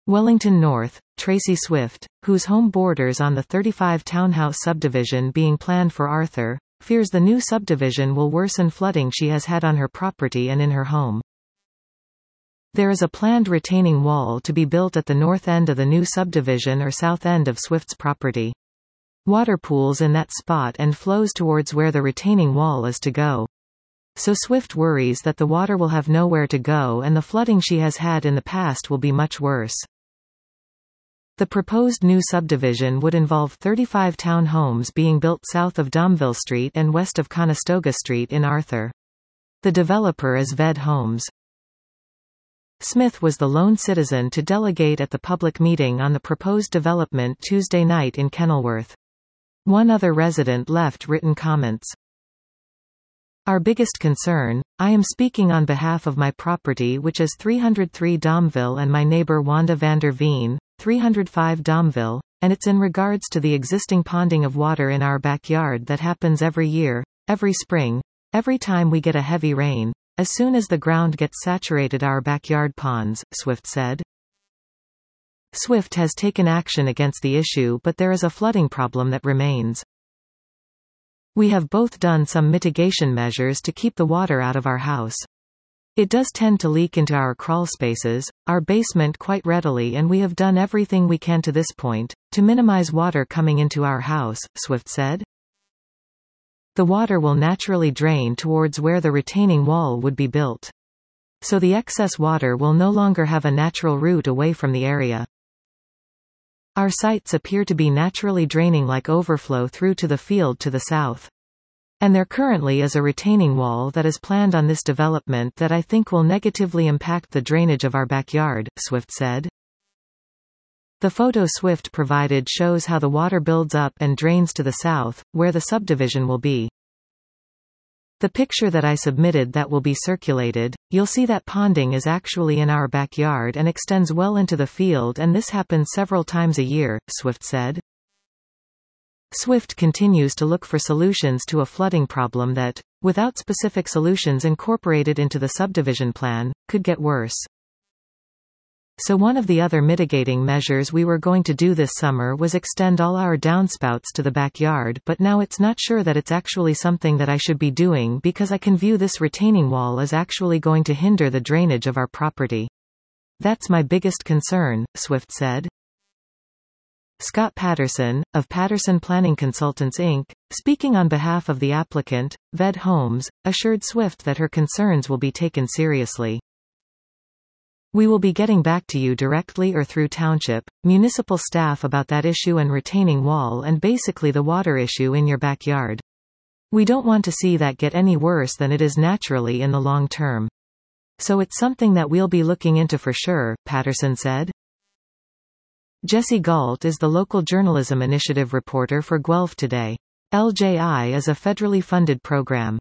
Wellington North, Tracy Swift, whose home borders on the 35-townhouse subdivision being planned for Arthur, fears the new subdivision will worsen flooding she has had on her property and in her home. There is a planned retaining wall to be built at the north end of the new subdivision or south end of Swift's property. Water pools in that spot and flows towards where the retaining wall is to go. So Swift worries that the water will have nowhere to go and the flooding she has had in the past will be much worse. The proposed new subdivision would involve 35 town homes being built south of Domville Street and west of Conestoga Street in Arthur. The developer is Ved Homes. Smith was the lone citizen to delegate at the public meeting on the proposed development Tuesday night in Kenilworth. One other resident left written comments. Our biggest concern, I am speaking on behalf of my property which is 303 Domville and my neighbor Wanda Vander Veen, 305 Domville, and it's in regards to the existing ponding of water in our backyard that happens every year, every spring, every time we get a heavy rain. As soon as the ground gets saturated our backyard ponds, Swift said. Swift has taken action against the issue but there is a flooding problem that remains. We have both done some mitigation measures to keep the water out of our house. It does tend to leak into our crawl spaces, our basement quite readily and we have done everything we can to this point, to minimize water coming into our house, Swift said. The water will naturally drain towards where the retaining wall would be built. So the excess water will no longer have a natural route away from the area. Our sites appear to be naturally draining like overflow through to the field to the south. And there currently is a retaining wall that is planned on this development that I think will negatively impact the drainage of our backyard, Swift said. The photo Swift provided shows how the water builds up and drains to the south, where the subdivision will be. The picture that I submitted that will be circulated, you'll see that ponding is actually in our backyard and extends well into the field and this happens several times a year, Swift said. Swift continues to look for solutions to a flooding problem that, without specific solutions incorporated into the subdivision plan, could get worse. So one of the other mitigating measures we were going to do this summer was extend all our downspouts to the backyard, but now it's not sure that it's actually something that I should be doing because I can view this retaining wall as actually going to hinder the drainage of our property. That's my biggest concern, Swift said. Scott Patterson, of Patterson Planning Consultants Inc., speaking on behalf of the applicant, Ved Homes, assured Swift that her concerns will be taken seriously. We will be getting back to you directly or through township, municipal staff about that issue and retaining wall and basically the water issue in your backyard. We don't want to see that get any worse than it is naturally in the long term. So it's something that we'll be looking into for sure, Patterson said. Jesse Galt is the local journalism initiative reporter for Guelph Today. LJI is a federally funded program.